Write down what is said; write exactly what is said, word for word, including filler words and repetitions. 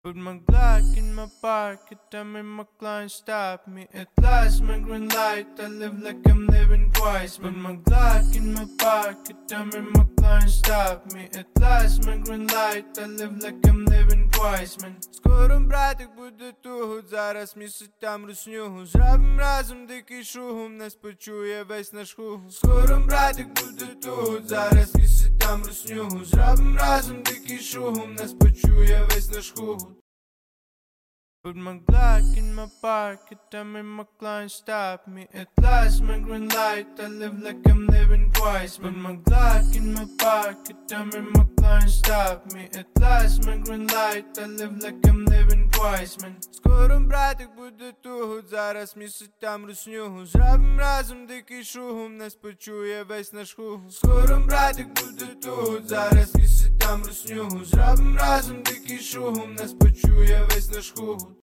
Put my Glock in my pocket, I'm in my client, stop me. At last, my green light, I live like I'm living twice. Put my Glock in my pocket, I'm in my client, stop me. At last, my green light, I live like I'm living twice, man. Скоро, братик, буде туго, зараз місяць там русню. Зробим разом дикий шум, нас почує весь наш хух. Скоро, братик, буде туго, зараз місяць там русню. Зробим разом дикий шум, нас почує весь наш хух. Put my Glock in my pocket, I'm in my client, stop me. At last, my green light, I live like I'm living twice. Put my Glock in my pocket, I'm in my client, stop me. At last, my green light, I live like I'm living twice, man. Скоро, братик, буде туго, зараз місяць там русню. Зробим разом дикий шум, нас почує весь наш хух. Скоро, братик, буде туго, зараз місяць там русню. Зробим разом дикий шум, нас почує весь наш хух.